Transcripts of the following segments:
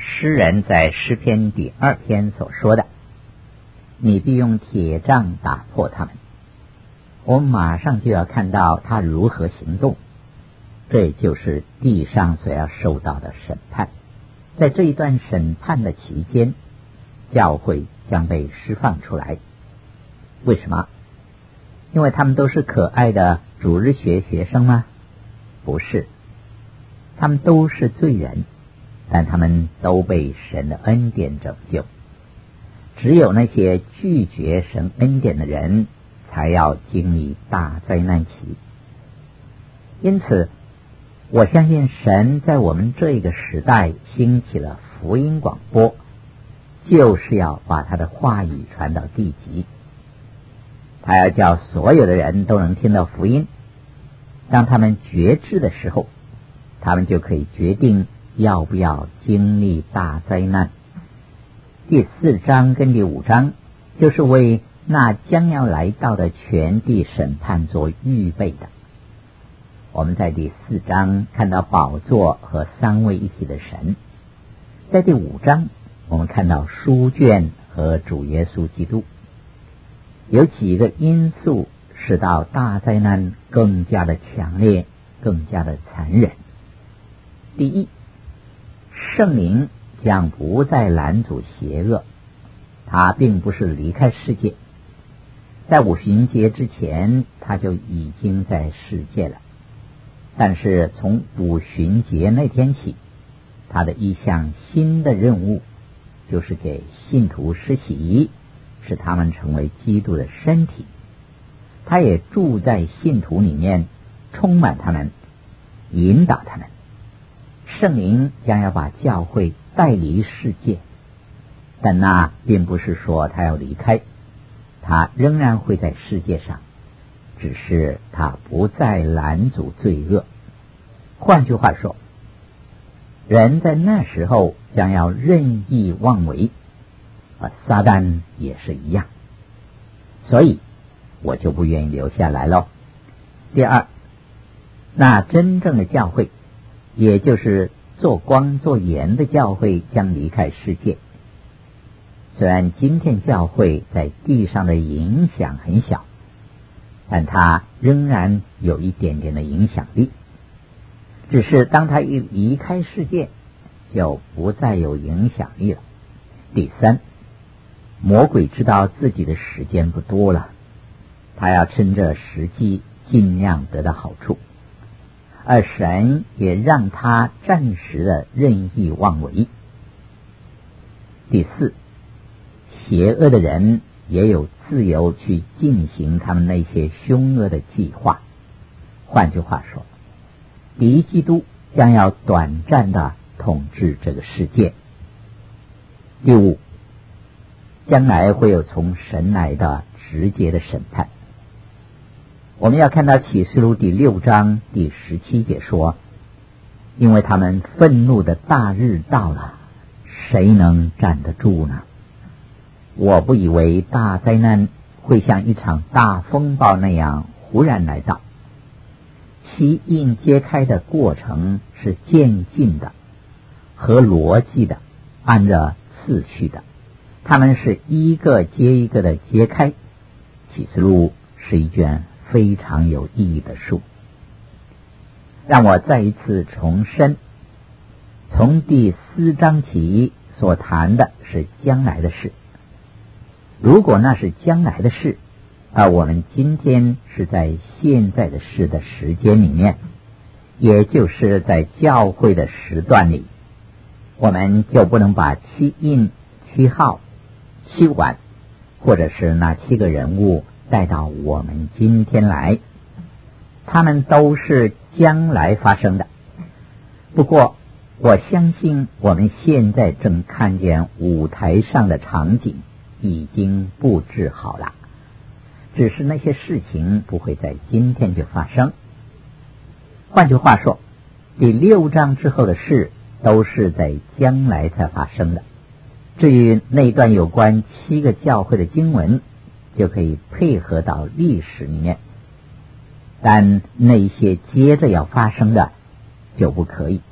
诗人在诗篇第2篇所说的，你必用铁杖打破他们。我们马上就要看到他如何行动，这就是地上所要受到的审判。在这一段审判的期间，教会将被释放出来。为什么？因为他们都是可爱的主日学学生吗？不是，他们都是罪人，但他们都被神的恩典拯救。只有那些拒绝神恩典的人才要经历大灾难期。因此我相信神在我们这一个时代兴起了福音广播，就是要把他的话语传到地极。他要叫所有的人都能听到福音，当他们觉知的时候，他们就可以决定要不要经历大灾难。第4章跟第5章就是为那将要来到的全地审判做预备的。我们在第4章看到宝座和3位一体的神，在第5章我们看到书卷和主耶稣基督。有几个因素使到大灾难更加的强烈，更加的残忍。第一，圣灵将不再拦阻邪恶，他并不是离开世界，在五旬节之前他就已经在世界了，但是从五旬节那天起，他的一项新的任务就是给信徒施洗，使他们成为基督的身体。他也住在信徒里面，充满他们，引导他们。圣灵将要把教会带离世界，但那并不是说他要离开，他仍然会在世界上，只是他不再拦阻罪恶。换句话说，人在那时候将要任意妄为，撒旦也是一样，所以我就不愿意留下来了。第二，那真正的教会，也就是做光做盐的教会将离开世界。虽然今天教会在地上的影响很小，但它仍然有一点点的影响力。只是当它一离开世界，就不再有影响力了。第三，魔鬼知道自己的时间不多了，他要趁着时机尽量得到好处，而神也让他暂时的任意妄为。第四，邪恶的人也有自由去进行他们那些凶恶的计划。换句话说，敌基督将要短暂的统治这个世界。第五，将来会有从神来的直接的审判。我们要看到启示录第6章第17节说，因为他们愤怒的大日到了，谁能站得住呢？我不以为大灾难会像一场大风暴那样忽然来到，其印揭开的过程是渐进的，合逻辑的，按着次序的，他们是一个接一个的揭开。启示录是一卷非常有意义的书。让我再一次重申，从第4章起所谈的是将来的事。如果那是将来的事，而我们今天是在现在的事的时间里面，也就是在教会的时段里，我们就不能把7印、7号、7碗或者是那7个人物带到我们今天来，他们都是将来发生的。不过我相信我们现在正看见舞台上的场景已经布置好了，只是那些事情不会在今天就发生。换句话说，第6章之后的事都是在将来才发生的。至于那段有关7个教会的经文，就可以配合到历史里面，但那些接着要发生的就不可以。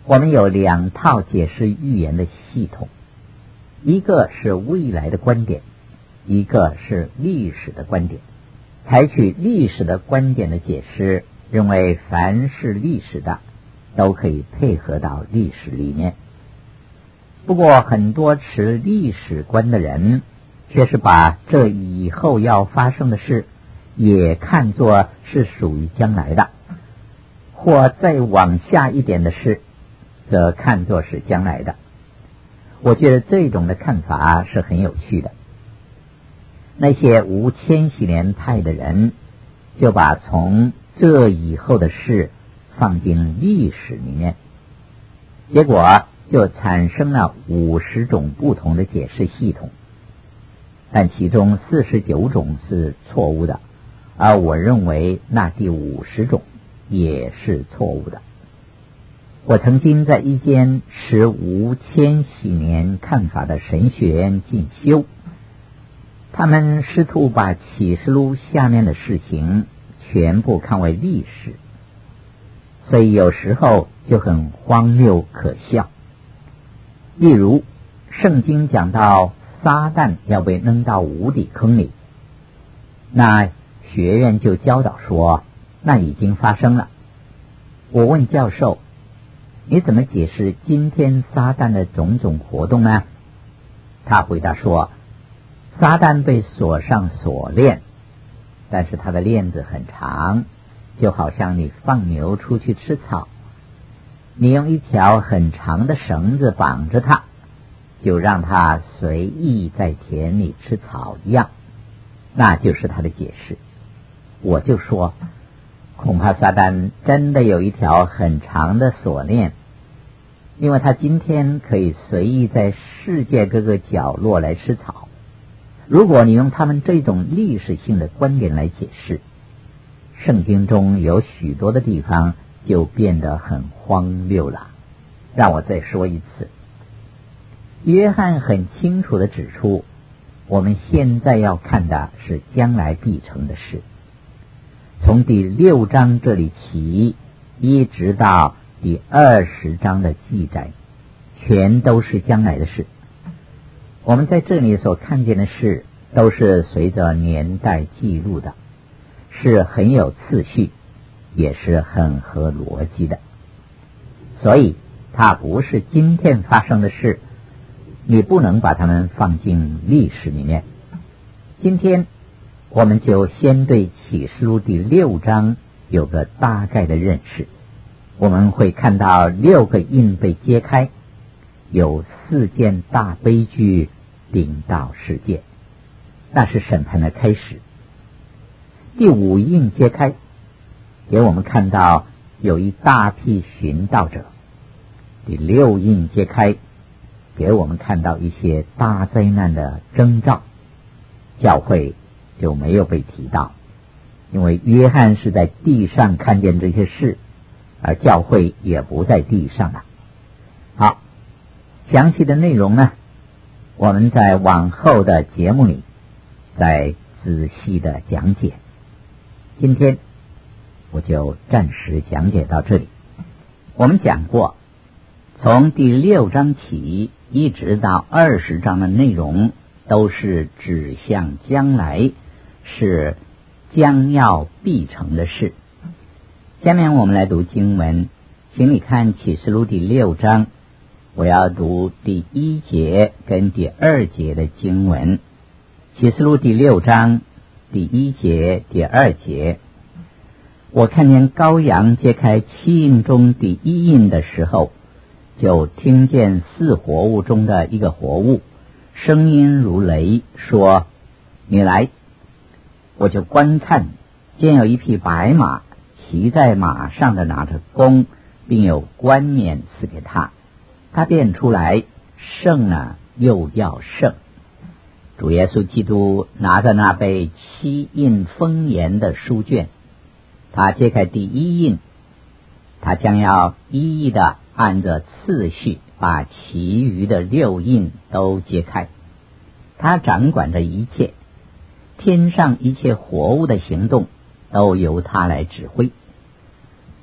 我们有2套解释预言的系统，一个是未来的观点，一个是历史的观点。采取历史的观点的解释，认为凡是历史的都可以配合到历史里面。不过很多持历史观的人却是把这以后要发生的事也看作是属于将来的，或再往下一点的事则看作是将来的。我觉得这种的看法是很有趣的。那些无千禧年派的人就把从这以后的事放进历史里面，结果就产生了50种不同的解释系统，但其中49种是错误的，而我认为那第50种也是错误的。我曾经在一间持无千禧年看法的神学院进修，他们试图把启示录下面的事情全部看为历史，所以有时候就很荒谬可笑。例如圣经讲到撒旦要被扔到无底坑里，那学院就教导说那已经发生了。我问教授，你怎么解释今天撒旦的种种活动呢？他回答说，撒旦被锁上锁链，但是他的链子很长，就好像你放牛出去吃草，你用一条很长的绳子绑着它，就让它随意在田里吃草一样，那就是他的解释。我就说，恐怕撒旦真的有一条很长的锁链，因为他今天可以随意在世界各个角落来吃草。如果你用他们这种历史性的观点来解释，圣经中有许多的地方就变得很荒谬了。让我再说一次，约翰很清楚地指出，我们现在要看的是将来必成的事。从第6章这里起，一直到第20章的记载，全都是将来的事。我们在这里所看见的事都是随着年代记录的，是很有次序，也是很合逻辑的。所以它不是今天发生的事，你不能把它们放进历史里面。今天我们就先对启示录第6章有个大概的认识。我们会看到6个印被揭开，有4件大悲剧临到世界，那是审判的开始。第5印揭开，给我们看到有一大批寻道者。第6印揭开，给我们看到一些大灾难的征兆。教会就没有被提到，因为约翰是在地上看见这些事，而教会也不在地上了。好，详细的内容呢，我们在往后的节目里再仔细的讲解。今天我就暂时讲解到这里。我们讲过，从第6章起一直到20章的内容都是指向将来，是将要必成的事。下面我们来读经文，请你看启示录第6章，我要读第1节跟第2节的经文。启示录第6章第1节第2节，我看见羔羊揭开7印中第1印的时候，就听见4活物中的一个活物声音如雷，说，你来。我就观看，见有一匹白马，骑在马上的拿着弓，并有冠冕赐给他。他便出来，胜了又要胜。主耶稣基督拿着那被7印封严的书卷，他揭开第1印，他将要一一的按着次序把其余的6印都揭开。他掌管着一切，天上一切活物的行动都由他来指挥。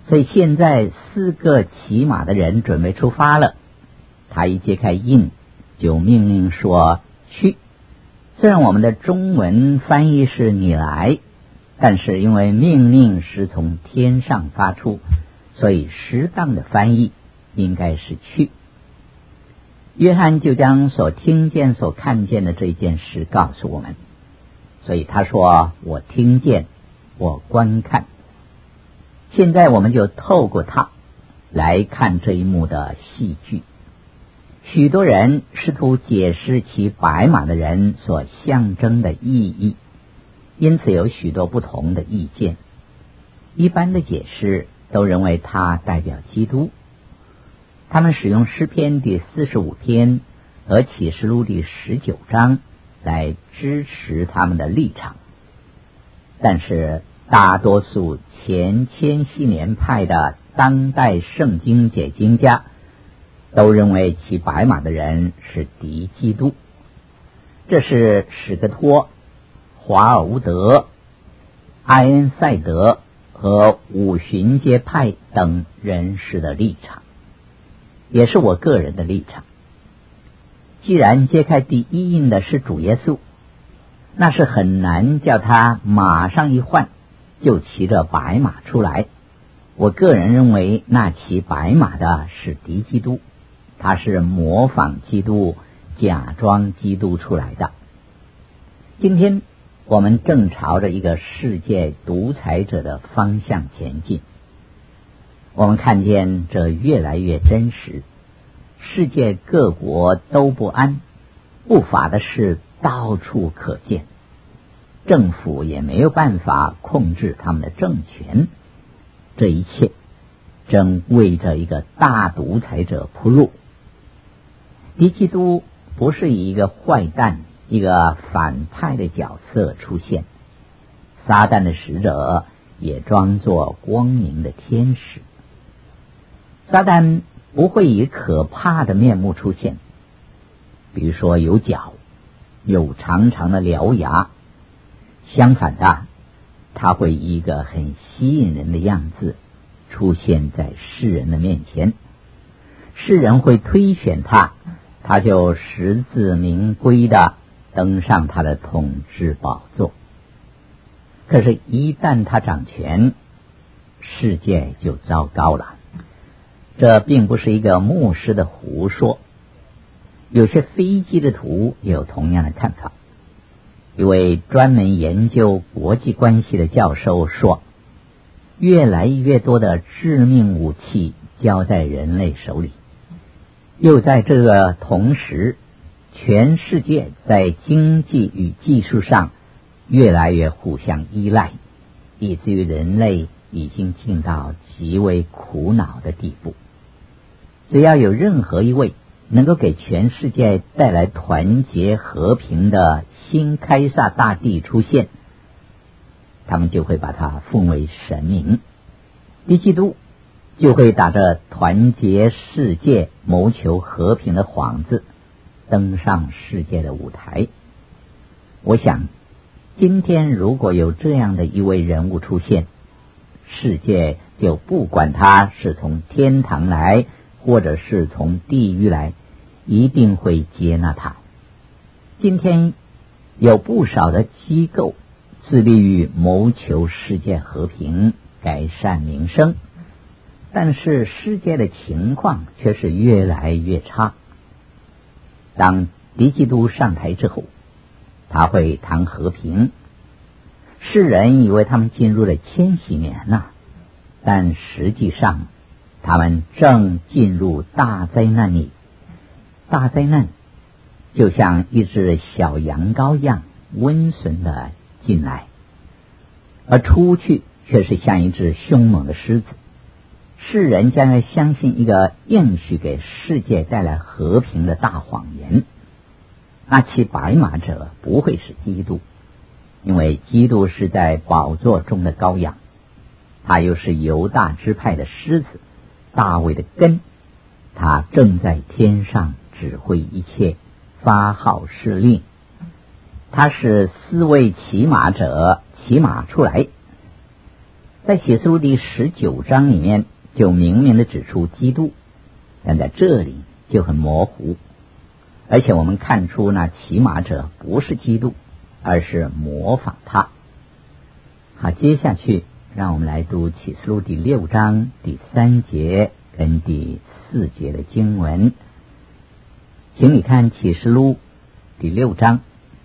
所以现在4个骑马的人准备出发了。他一揭开印，就命令说去。虽然我们的中文翻译是你来，但是因为命令是从天上发出，所以适当的翻译应该是去。约翰就将所听见所看见的这件事告诉我们，所以他说我听见，我观看。现在我们就透过他来看这一幕的戏剧。许多人试图解释骑白马的人所象征的意义，因此有许多不同的意见。一般的解释都认为它代表基督，他们使用诗篇第45篇和启示录第19章来支持他们的立场。但是大多数前千禧年派的当代圣经解经家都认为骑白马的人是敌基督。这是史格托、华尔乌德、埃恩塞德和五旬节派等人士的立场，也是我个人的立场。既然揭开第一印的是主耶稣，那是很难叫他马上一换就骑着白马出来。我个人认为那骑白马的是敌基督，他是模仿基督，假装基督出来的。今天我们正朝着一个世界独裁者的方向前进。我们看见这越来越真实，世界各国都不安，不法的事到处可见，政府也没有办法控制他们的政权。这一切正为着一个大独裁者铺路。敌基督不是以一个坏蛋、一个反派的角色出现，撒旦的使者也装作光明的天使。撒旦不会以可怕的面目出现，比如说有角，有长长的獠牙。相反的，他会以一个很吸引人的样子出现在世人的面前，世人会推选他，他就实至名归的登上他的统治宝座。可是一旦他掌权，世界就糟糕了。这并不是一个牧师的胡说，有些非基督徒也有同样的看法。一位专门研究国际关系的教授说，越来越多的致命武器交在人类手里，又在这个同时，全世界在经济与技术上越来越互相依赖，以至于人类已经进到极为苦恼的地步。只要有任何一位能够给全世界带来团结和平的新开撒大帝出现，他们就会把他奉为神明。敌基督就会打着团结世界、谋求和平的幌子登上世界的舞台。我想，今天如果有这样的一位人物出现，世界就不管他是从天堂来或者是从地狱来，一定会接纳他。今天有不少的机构致力于谋求世界和平、改善民生，但是世界的情况却是越来越差。当敌基督上台之后，他会谈和平，世人以为他们进入了千禧年了，但实际上他们正进入大灾难里。大灾难就像一只小羊羔一样温顺的进来，而出去却是像一只凶猛的狮子。世人将要相信一个应许给世界带来和平的大谎言。那骑白马者不会是基督，因为基督是在宝座中的羔羊，他又是犹大支派的狮子，大卫的根，他正在天上指挥一切，发号施令。他是4位骑马者骑马出来， 在启示录第19章里面就明明的指出基督，但在这里就很模糊，而且我们看出那骑马者不是基督，而是模仿他。好，接下去让我们来读启示录第6章第3节跟第4节的经文。请你看启示录第6章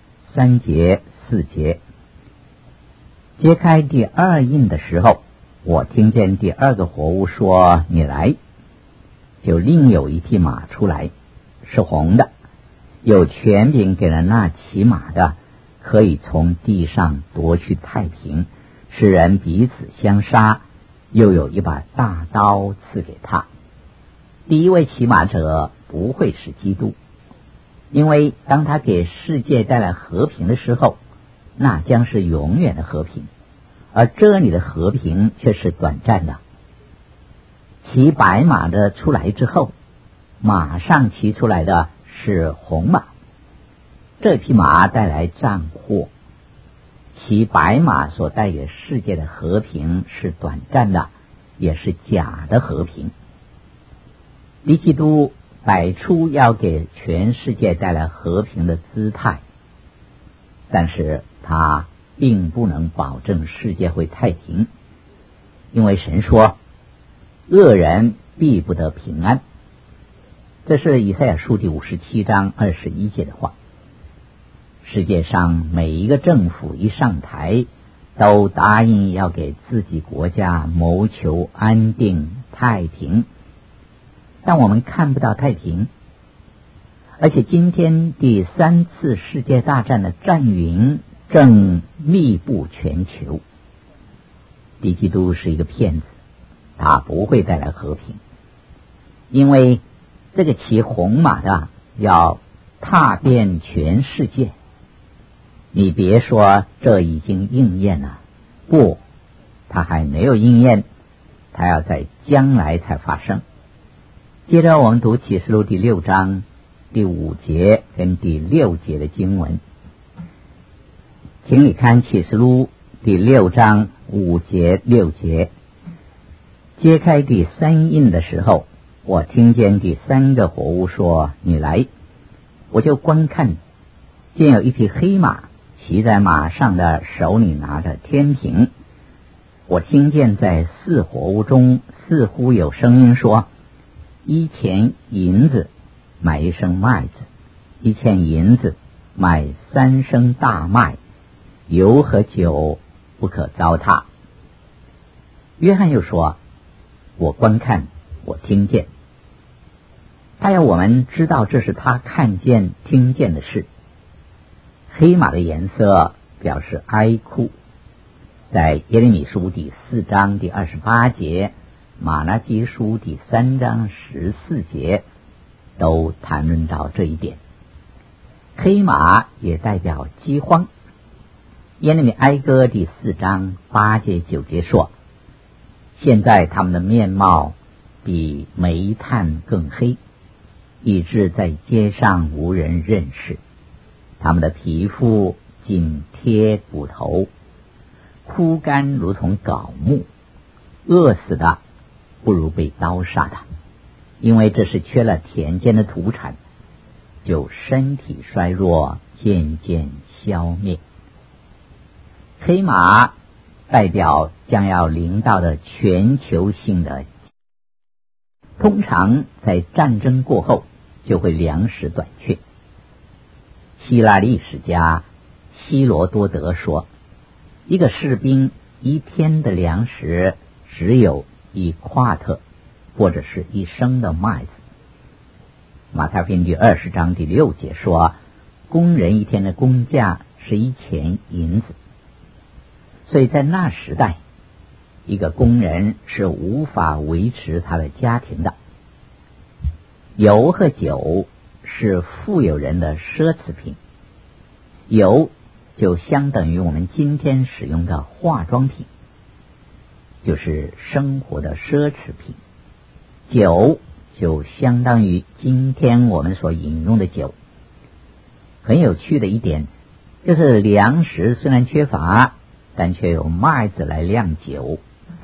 3节4节。揭开第2印的时候，我听见第2个活物说，你来。就另有一匹马出来，是红的，有权柄给了那骑马的，可以从地上夺去太平，使人彼此相杀，又有一把大刀赐给他。第一位骑马者不会是基督，因为当他给世界带来和平的时候，那将是永远的和平，而这里的和平却是短暂的。骑白马的出来之后，马上骑出来的是红马，这匹马带来战祸。骑白马所带给世界的和平是短暂的，也是假的和平。敌基督摆出要给全世界带来和平的姿态，但是他并不能保证世界会太平，因为神说恶人必不得平安。这是以赛亚书第57章21节的话。世界上每一个政府一上台，都答应要给自己国家谋求安定太平，但我们看不到太平。而且今天第3次世界大战的战云正密布全球。敌基督是一个骗子，他不会带来和平，因为这个骑红马的要踏遍全世界。你别说这已经应验了，不，它还没有应验，它要在将来才发生。接着我们读启示录第6章第5节跟第6节的经文。请你看启示录第6章5节6节。揭开第3印的时候，我听见第3个活物说，你来。我就观看，见有一匹黑马，骑在马上的手里拿着天平。我听见在4活物中似乎有声音说，1钱银子买1升麦子，1钱银子买3升大麦，油和酒不可糟蹋。约翰又说，我观看，我听见。他要我们知道这是他看见听见的事。黑马的颜色表示哀哭，在耶利米书第4章第28节，马拉基书第3章14节都谈论到这一点。黑马也代表饥荒。耶利米哀歌第4章8节9节说，现在他们的面貌比煤炭更黑，以致在街上无人认识。他们的皮肤紧贴骨头，枯干如同槁木，饿死的不如被刀杀的，因为这是缺了田间的土产，就身体衰弱，渐渐消灭。黑马代表将要临到的全球性的，通常在战争过后就会粮食短缺。希腊历史家希罗多德说，一个士兵1天的粮食只有1夸特，或者是1升的麦子。马太福音第20章第6节说，工人1天的工价是1钱银子。所以在那时代，一个工人是无法维持他的家庭的。油和酒是富有人的奢侈品，油就相等于我们今天使用的化妆品，就是生活的奢侈品。酒就相当于今天我们所饮用的酒。很有趣的一点就是粮食虽然缺乏，但却有麦子来酿酒，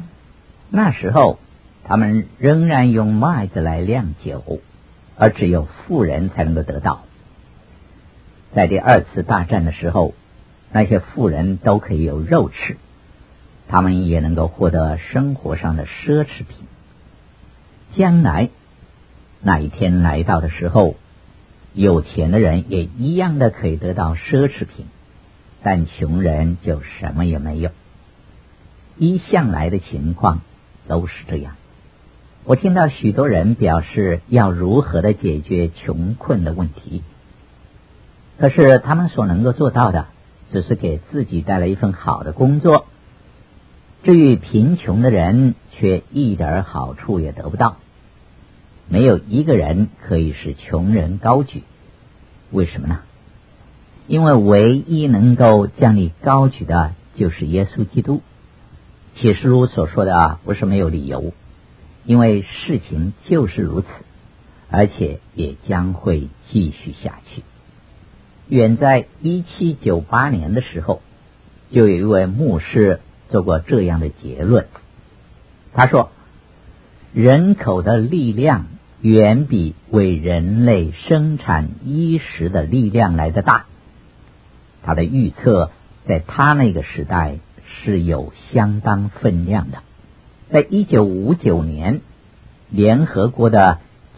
那时候他们仍然用麦子来酿酒，而只有富人才能够得到。在第二次大战的时候，那些富人都可以有肉吃，他们也能够获得生活上的奢侈品。将来那一天来到的时候，有钱的人也一样的可以得到奢侈品，但穷人就什么也没有。一向来的情况都是这样。我听到许多人表示要如何的解决穷困的问题，可是他们所能够做到的只是给自己带来一份好的工作，至于贫穷的人却一点好处也得不到。没有一个人可以使穷人高举。为什么呢？因为唯一能够将你高举的就是耶稣基督。启示录所说的不是没有理由，因为事情就是如此，而且也将会继续下去。远在1798年的时候，就有一位牧师做过这样的结论。他说，人口的力量远比为人类生产衣食的力量来得大。他的预测在他那个时代是有相当分量的。在1959年，联合国的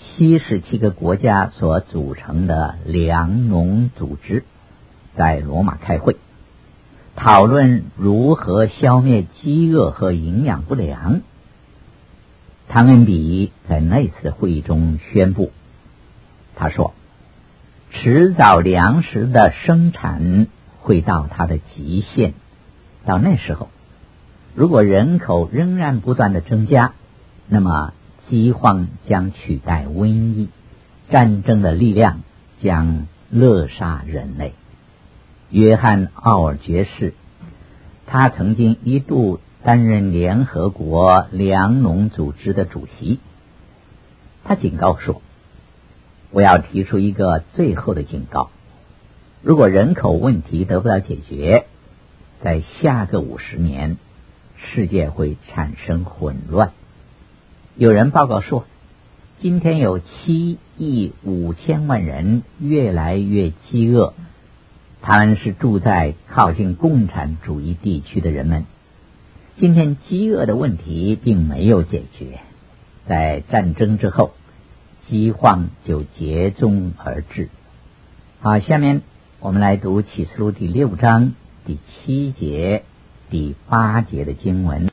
77个国家所组成的粮农组织在罗马开会，讨论如何消灭饥饿和营养不良。汤恩比在那次会议中宣布，他说，迟早粮食的生产会到它的极限，到那时候，如果人口仍然不断的增加，那么饥荒将取代瘟疫，战争的力量将勒杀人类。约翰·奥尔爵士，他曾经一度担任联合国粮农组织的主席。他警告说，我要提出一个最后的警告，如果人口问题得不到解决，在下个50年，世界会产生混乱。有人报告说，今天有7亿5千万人越来越饥饿，他们是住在靠近共产主义地区的人们。今天饥饿的问题并没有解决，在战争之后，饥荒就接踵而至。好，下面我们来读启示录第6章第7节、第8节的经文。